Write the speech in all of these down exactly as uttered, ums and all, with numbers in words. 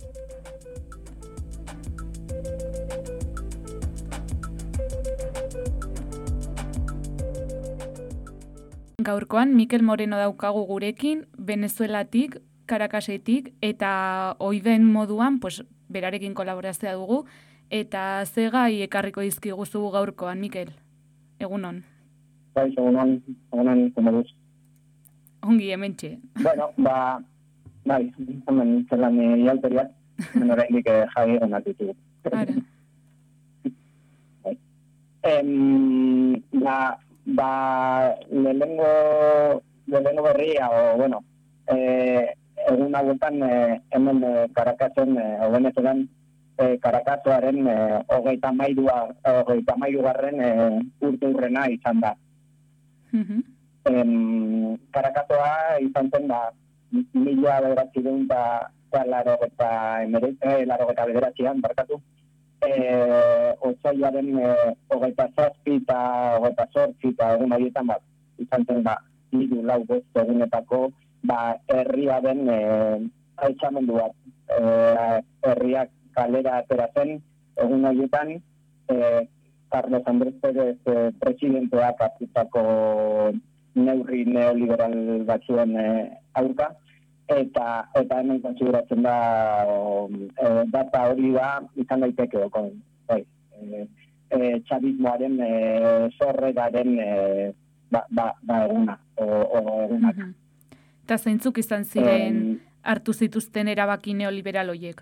Gaurkoan Mikel Moreno daukagu gurekin, Venezuelatik, Caracasetik, eta oiden moduan, pues, berarekin kolaborazioa dugu, eta ze gai ekarriko dizkiguzu gaurkoan, Mikel? Egunon. Bai, egunon, egunon, komoduz. Ongi, hementxe. Bueno, ba, bai, hemen zelan ialteriak, hemen oraindik jai egon atitu. Ara. Bai. Em, ba, ba, lehenengo, lehenengo berria, o, bueno, eh, egun hauetan eh, hemen eh, Caracasen, eh, Venezuelan, eh, Caracasoaren eh, hogeita mairua, hogeita mairugarren eh, urte urrena izan da. Mhm. Em, Caracasoa izan zen da, mila bederatzireun eta laro eta emeretze, laro eta bederatzean, barkatu, eh, otsailaren eh, hogeita zazpi eta hogeita zortzi eta egun horietan bat, izan zen da, hiru lau bost egunetako, ba, herriaren eh, altxamendu bat. Eh, herriak kalera atera zen, egun horietan, eh, Carlos Andrés Pérez eh, presidenteak hartutako neurri neoliberal batzuen eh, aurka, eta eta hemen kontsideratzen da o, e, data hori da izan daiteke okon, bai, e, e, txabismoaren e, zorreraren e, ba, ba, ba eguna, o, o egunak. Mhm. Eta zeintzuk izan ziren um, hartu zituzten erabaki neoliberal horiek?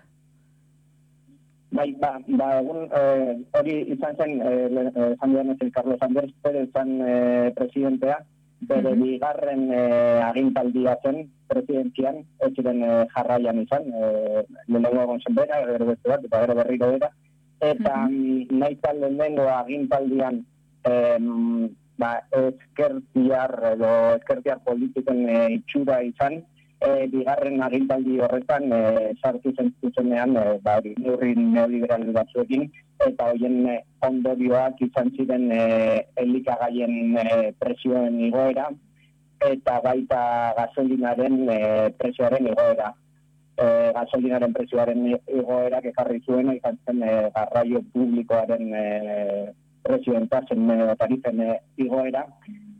Bai, ba, ba egun eh, hori izan zen, eh, esan duan ez, Carlos Andrés Pérez zan eh, presidentea, bere Mhm. bigarren eh, agintaldia zen presidentzian, ez ziren eh, jarraian izan, eh, lehenengo egon zen bera, gero beste bat, eta gero berriro bera, eta Mhm. nahi tal lehenengo agintaldian eh, ba, ezkertiar edo ezkertiar politiken eh, itxura izan, E, bigarren agintaldi horretan e, sartu zen zuzenean e, ba, neurri neoliberal batzuekin, eta horien e, ondorioak izan ziren e, elikagaien e, presioen igoera, eta baita gasolinaren e, presioaren igoera. E, gasolinaren presioaren igoerak ekarri zuen, izan zen e, garraio publikoaren e, presioen tasen e, tarifen e, igoera,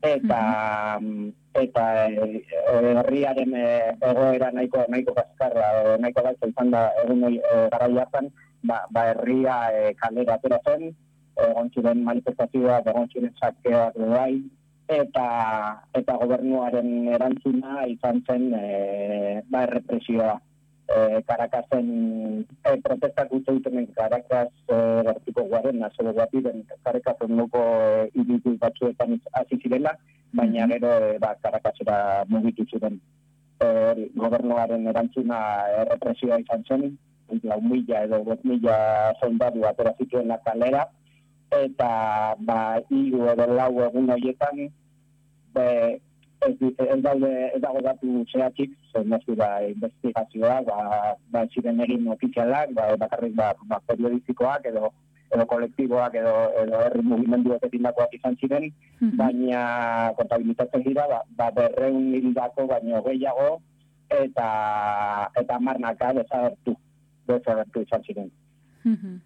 eta mm-hmm. eta herriaren e, e, egoera nahiko nahiko kaskarra, nahiko gaitza izan da egun e, garai hartan, ba, ba herria e, kalera atera zen, egon ziren manifestazioak, egon ziren sakeak bai, eta eta gobernuaren erantzuna izan zen e, ba errepresioa. E, Caracasen e, protestak utzi duten Caracas e, gertuko guaren, azero guatiren Caracasen nuko e, iritu batzuetan hasi zirela, baina mm-hmm. gero e, ba, Caracasera mugitu ziren. E, gobernuaren erantzuna errepresioa izan zen, lau mila edo bost mila soldadu atera zituen la kalera, eta ba, hiru edo lau egun horietan, be, Ez, ez, daude, ez dago datu zehatik, zen ez da investigazioa, ba, ba ziren egin ofizialak, ba, bakarrik ba, ba, periodistikoak edo, edo kolektiboak edo, edo herri mugimenduak etindakoak izan ziren, mm-hmm. baina kontabilitatzen dira, ba, ba berreun hildako baino gehiago, eta eta marnaka desagertu, desagertu izan ziren. Mm-hmm.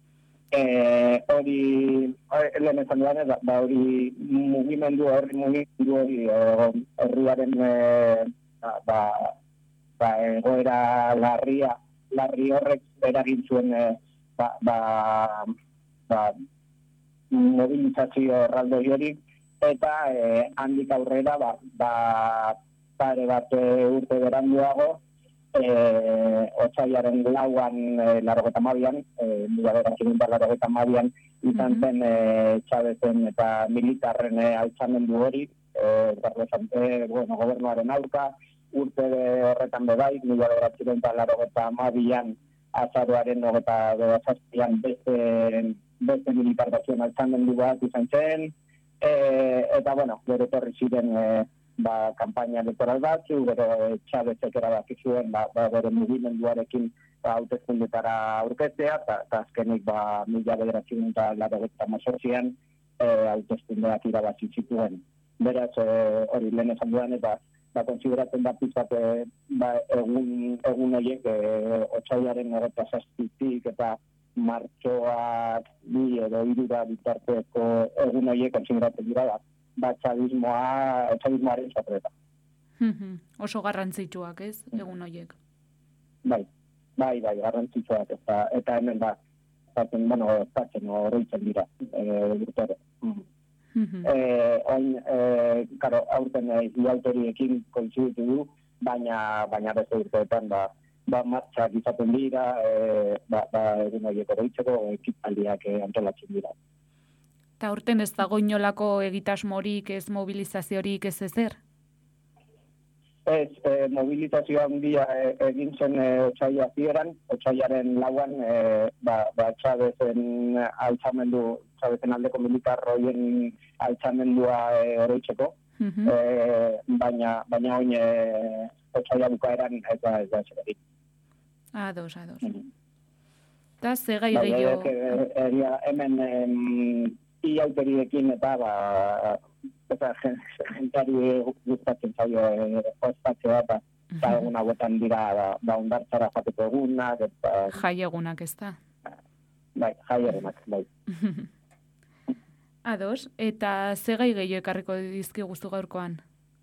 Eh, hori, lehen esan duan, ba hori mugimendu, herri mugimendu hori herriaren eh, ba, ba, egoera larria, larri horrek eragin zuen eh, ba, ba, ba, mobilizazio erraldoi hori, eta eh, handik aurrera ba, ba, pare bat urte beranduago, Eh, otsailaren lauan eh, larogeta mabian, eh, mila bederatziehun eta larogeta mabian izan zen eh, Chavezen eta militarren eh, altxamendu hori, eh, eh, bueno, gobernuaren aurka, urte horretan bebai, mila bederatziehun eta larogeta mabian azaroaren hogeta bedazazpian beste, beste militar batzuen altxamendu bat izan zen, eh, eta bueno, gero torri ziren eh, ba, kampaina elektoral batzu, gero Chavezek erabaki zuen, ba, ba, bere mugimenduarekin ba, hauteskundetara aurkeztea, eta azkenik ba, mila bederatziehun eta laurogeita hemezortzian e, hauteskundeak irabazi zituen. Beraz, e, hori lehen esan dudan, eta ba, konsideratzen da pizat e, ba, egun, egun horiek e, otsailaren hogeita zazpitik eta martxoak bi edo hirura bitarteko egun horiek konsideratzen dira da, ba, txadismoa, txadismoaren zatreta. Oso garrantzitsuak, ez, egun horiek? Bai, bai, bai, garrantzitsuak, eta, eta hemen da, zaten, bueno, zaten horreitzen dira, e, urtero. Mm-hmm. e, oin, e, karo, aurten e, iautoriekin kointziditu du, baina, baina beste urteetan, ba, ba, martxak izaten dira, e, ba, ba, egun horiek horreitzeko ekipaldiak e, antolatzen dira. Eta aurten ez dago inolako egitasmorik, ez mobilizaziorik, ez ezer? Ez, e, mobilizazio handia e, egin zen e, otsaila zieran, otsailaren lauan, e, ba, ba Txavezen altzamendu, Txavezen aldeko militarroien altzamendua e, oroitzeko, mm-hmm. e, baina, baina oin e, otsaila bukaeran eta ez da zeberik. Ados, ados. Mm-hmm. Eta ze gai ba, gehiago? E, e, e, hemen em, iauteriekin eta ba, eta jentari gustatzen zaio ospatzea eta eta egun hauetan dira da, da ondartzara jateko egunak eta... Jai egunak ez da? Bai, jai egunak, bai. Ados, eta ze gai gehiago ekarriko dizki guztu gaurkoan?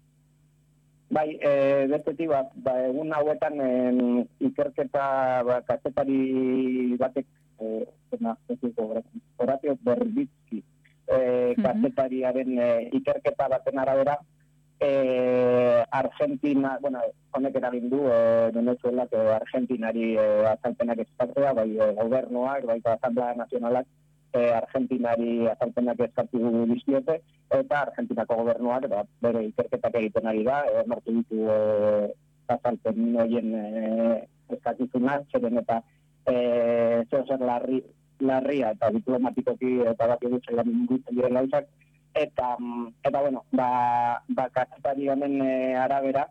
Bai, e, bestetik bat, ba, egun hauetan em, ikerketa ba, kazetari batek e, zena, Horatio Berbitsky E, kazetariaren e, ikerketa baten arabera e, Argentina, bueno, honek eragin du e, Venezuelak e, Argentinari e, azalpenak eskatzea, bai e, gobernuak, bai Asamblea Nazionalak e, Argentinari azalpenak eskatu dizkiote, eta Argentinako gobernuak ba, bere ikerketak egiten ari da, e, martu ditu e, azalpen horien e, eskatizuna, zeren eta e, zer larri larria eta diplomatikoki eta baki dutxe lan ingutzen diren gauzak, eta, eta bueno, ba, ba kazetari honen e, arabera,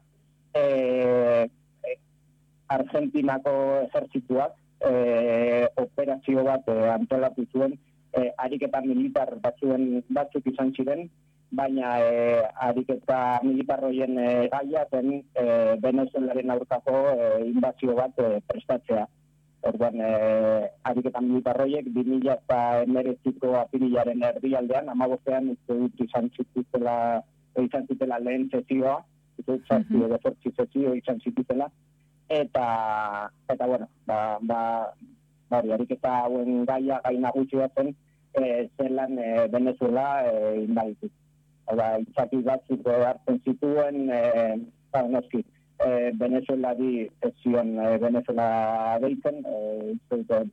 e, e, Argentinako ejertzituak e, operazio bat e, antolatu zuen, e, ariketa militar batzuen batzuk izan ziren, baina e, ariketa militar horien e, gaia zen e, Venezuelaren aurkako e, invazio bat e, prestatzea. Orduan, eh, ariketan militarroiek, bi mila hemeretziko apirilaren erdialdean, hamabostean uste dut izan zituztela, izan zitela lehen sezioa, uste dut zazpi edo zortzi sezio izan zituztela, eta, eta bueno, ba, ba, bari, ariketa hauen gaia, gai nagusia zen, eh, zelan eh, Venezuela eh, indaditu. Hora, itzaki batzuk hartzen zituen, eh, ba, noski, E, Venezuela di zion e, Venezuela deitzen, e, izan,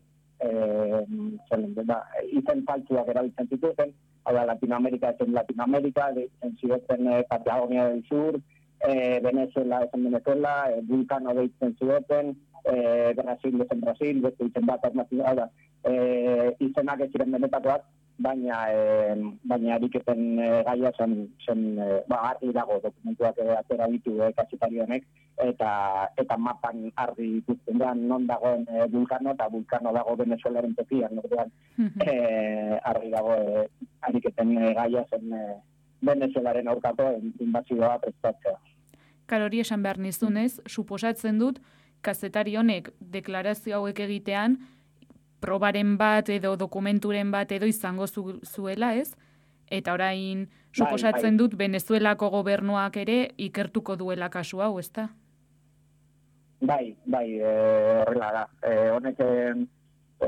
e, da, izen faltzuak erabiltzen zituzten, hau da, Latinoamerika ezen Latinoamerika, deitzen zioten e, Patagonia del Sur, e, Venezuela ezen Venezuela, e, Vulcano deitzen zioten, e, Brasil ezen Brasil, beste izen bat, hau da, e, izenak ez ziren benetakoak, baina e, baina ariketen e, gaia zen, zen e, ba, argi dago dokumentuak e, atera ditu e, kazetari honek, eta eta mapan argi ikusten da non dagoen e, Vulcano, eta Vulcano dago Venezuelaren tokian, orduan e, argi dago e, ariketen e, gaia zen e, Venezuelaren aurkako inbazioa prestatzea. Karori esan behar nizunez, suposatzen dut, kazetari honek deklarazio hauek egitean, probaren bat edo dokumenturen bat edo izango zu, zuela, ez? Eta orain suposatzen bai, bai. dut Venezuelako gobernuak ere ikertuko duela kasu hau, ezta? Bai, bai, horrela da. E, honek e,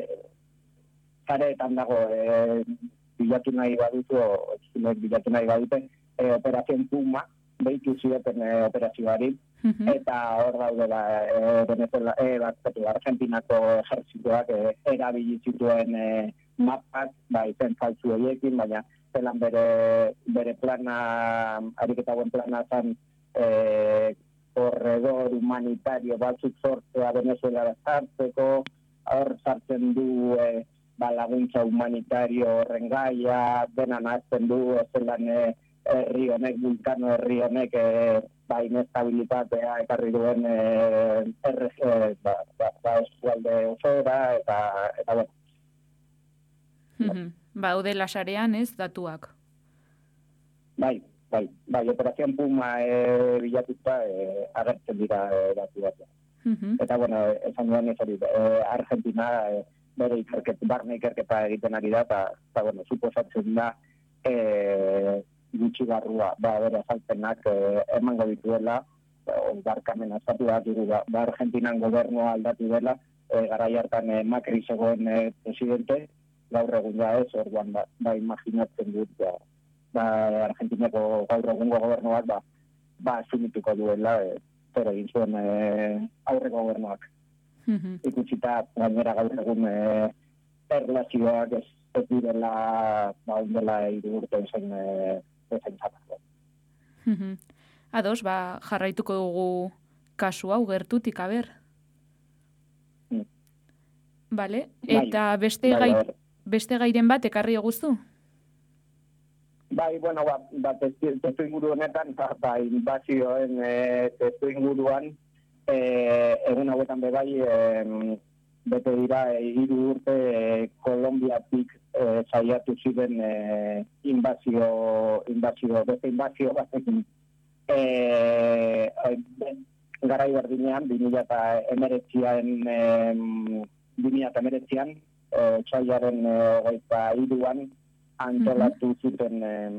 zareetan dago e, bilatu nahi badutu, o bilatu nahi badute, e, Operación Puma, behitu zioten e, operazioari, uh-huh. eta hor daudela e, Venezuela, e, bat, Argentinako ejertzituak e, erabili zituen e, mapak, ba, izen faltzu horiekin, baina zelan bere, bere plana, ariketa buen plana zen e, korredor humanitario batzuk sortzea Venezuela sartzeko, hor sartzen du e, ba, laguntza humanitario horren gaia, dena nazten du, zelan e, herri honek, Vulcano herri honek e, ba, inestabilitatea ekarri duen e, erre, e, ba, ba, ba, eskualde osora, eta, eta bueno. Mm-hmm. Ba, haude lasarean ez, datuak. Bai, bai, bai, Operación Puma e, bilatuta e, agertzen dira e, datu bat. Mhm. Eta, bueno, esan duan ez hori, e, Argentina e, bere ikerketa, barne ikerketa egiten ari da, eta, eta bueno, suposatzen da, e, gutxi barrua, ba, bere azalpenak e, emango dituela, barkamen azatu da, ba, ba Argentinan gobernua aldatu dela, e, garai hartan e, Macri zegoen e, presidente, gaur egun da ez, orduan ba, ba imaginatzen dut, ba, ba Argentinako gaur egungo gobernuak, ba, ba asumituko duela, e, zer egin zuen e, aurreko gobernuak. Mhm. Ikutsita, gainera gaur egun e, erlazioak ez, ez direla, ba, ondela hiru urte zen, e, ezen zapako. Mhm. Ados, ba, jarraituko dugu kasu hau gertutik, aber. Mm. Bale, Bai, eta beste, bai, gai, bai. beste gairen bat ekarri eguzu? Bai, bueno, ba, ba testu, testu inguru honetan, ba, ba inbazioen e, testu inguruan, e, egun hauetan bebai, e, bete dira, e, hiru urte e, Kolombiatik e, saiatu ziren e, inbazio, inbazio, beste inbazio batekin. E, garai berdinean, bi mila hemeretzian, bi mila hemeretzian, txaiaren hogeita hiruan, antolatu zuten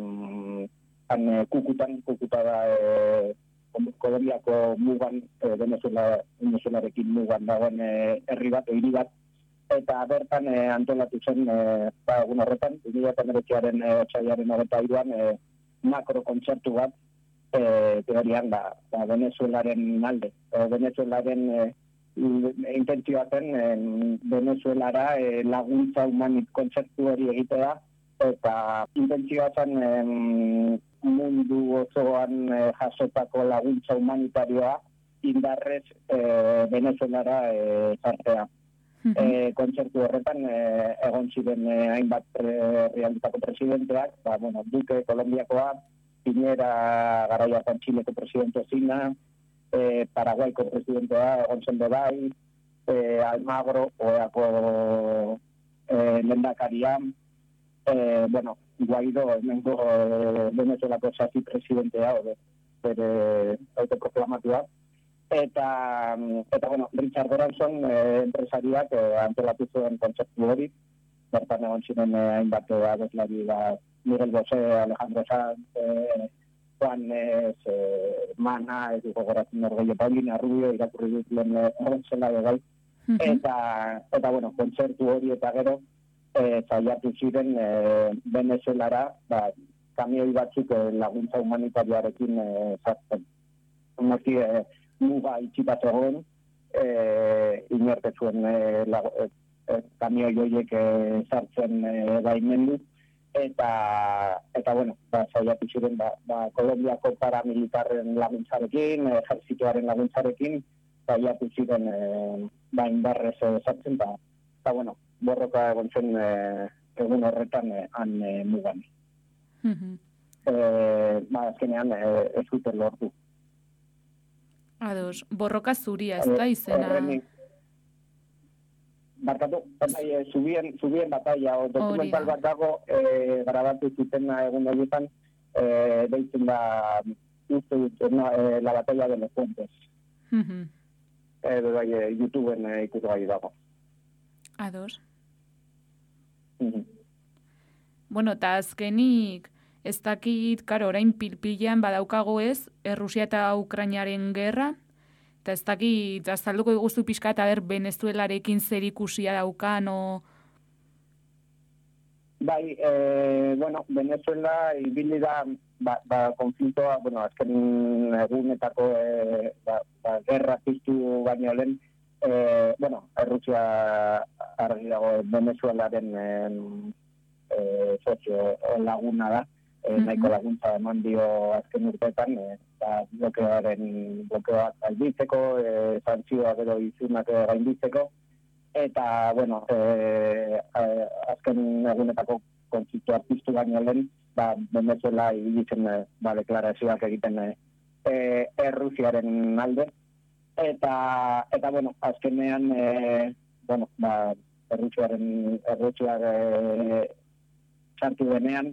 han kukutan, kukuta da e, Kolombiako mugan, e, Venezuela, Venezuelarekin mugan dagoen e, herri bat, hiri bat, eta bertan e, antolatu zen, e, ba, egun horretan, bi mila hemeretziaren e, txaiaren hogeita hiruan, e, makro kontzertu bat, E, teorian da, da Venezuelaren alde. E, Venezuelaren e, intentzioa zen e, Venezuelara e, laguntza humanit kontzertu hori egitea, eta intentzioa zen e, mundu osoan e, jasotako laguntza humanitarioa indarrez e, Venezuelara e, zartea. E, kontzertu horretan e, egon ziren e, hainbat herrialdetako presidenteak, ba, bueno, Duque Kolombiakoa, Piñera garaiatan Txileko presidente zina, eh, Paraguaiko presidentea egon zen bebai, eh, Almagro, oeako eh, lendakaria, eh, bueno, Guaido, emengo eh, Venezuelako zati presidentea, ode, bere autoproklamatua, eta, eta bueno, Richard Branson, eh, empresariak eh, antolatu zuen kontzeptu hori, bertan egon ziren eh, hainbat abeslari da, Miguel Bosé, Alejandro Sanz, eh, Juanes, eh, Mana, ez dugu goratzen orgeio, Paulina Rubio, irakurri dut lehen horretzela begai. Uh-huh. Eta, eta, bueno, kontzertu hori eta gero, eh, zaiatu ziren eh, Venezuelara, ba, kamioi batzuk eh, laguntza humanitarioarekin eh, zartzen. Horti, eh, muga itxipaz egon, eh, inortetzuen eh, eh, kamioi horiek eh, zartzen eh, baimendu, eta eta bueno, ba saiatu ziren ba, ba Kolombiako paramilitarren laguntzarekin, ejertzitoaren laguntzarekin saiatu ziren eh, ba indarrez sartzen da. Eta bueno, borroka egon zen eh, egun horretan eh, han eh, mugan. Mhm. Eh, ba azkenean eh, ez dute lortu. Ados, borroka zuria ez da izena. Eh, Barkatu, bai, zubien, zubien batalla, o dokumental bat dago, e, grabatu zutena egun horietan, e, deitzen da, uste dut, no, e, la batalla de los puentes. Uh-huh. E, bai, e, YouTubeen e, ikutu gai dago. Ados. Uh-huh. Bueno, eta azkenik, ez dakit, karo, orain pilpilean badaukago ez, Errusia eta Ukrainaren gerra, eta ez dakit, azalduko diguzu pixka eta ber, Venezuelarekin zer ikusia daukan, o... Bai, e, bueno, Venezuela ibili da, ba, ba, konfliktoa, bueno, azken egunetako e, ba, ba, gerra piztu baino lehen, e, bueno, Errusia argi dago Venezuelaren e, e, sozio laguna da, e, nahiko laguntza eman dio azken urteetan, e, eta blokeoaren blokeoak gainditzeko, e, zantzioak edo izunak gainditzeko, eta, bueno, e, azken egunetako konfliktoa piztu baino lehen, ba, Venezuela ibilitzen e, ba, deklarazioak egiten e, Errusiaren alde, eta, eta bueno, azkenean, e, bueno, ba, Errusiaren, Errusiak e, sartu denean,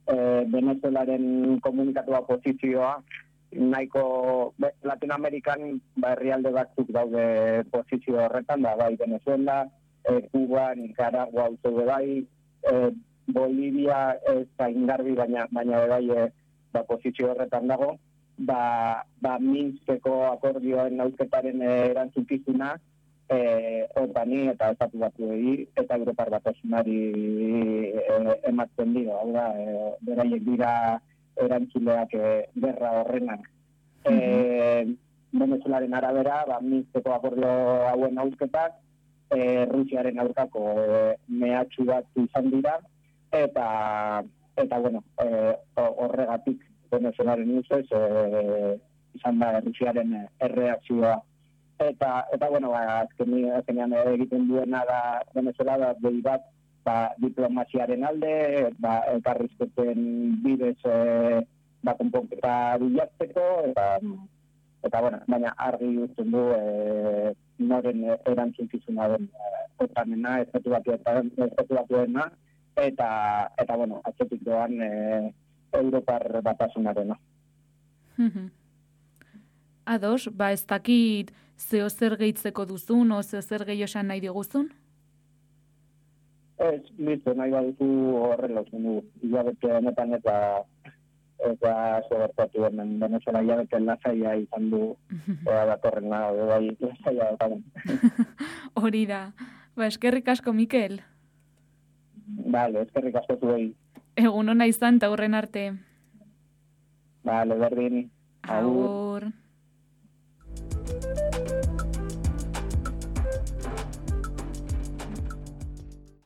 e, Venezuelaren komunikatua posizioa, nahiko be, Latinoamerikan ba, herrialde batzuk daude posizio horretan, da bai Venezuela, e, Cuba, Nicaragua, uste bai, e, Bolivia ez da ingarbi, baina, baina bai e, ba, posizio horretan dago, ba, ba Minskeko akordioen ausketaren erantzukizuna, e, otani eta estatu batuei eta Europar Batasunari e, ematen dira, hau da, e, beraiek dira erantzuleak e, gerra horrenak. Mm-hmm. E, Venezuelaren arabera, ba, Minskeko akordio hauen ausketak, e, Rusiaren aurkako e, mehatxu bat izan dira, eta, eta bueno, e, horregatik Venezuelaren ustez e, izan da Rusiaren erreakzioa. Eta, eta bueno, ba, azkenean egiten duena da Venezuela da behi bat, ba, diplomaziaren alde, ba, elkarrizketen bidez e, ba, konponketa bilatzeko, eta, eta bueno, baina argi uzten du e, noren erantzunkizuna den otanena, estatu batuena, eta, eta bueno, atzetik doan e, Europar Batasunarena. Ados, ba ez dakit zeo zer gehitzeko duzun, o zeo zer gehi esan nahi diguzun? Ez, listo, nahi baduzu horrela uzun du. Ilabete honetan eta eta zobertatu hemen Venezuela ilabete lasaia izan du ea datorren nago, bai, lasaia datorren. Hori da. Ba, eskerrik asko, Mikel. Vale, eskerrik asko zuei. Egun hona izan, eta hurren arte. Vale, berdin. Agur.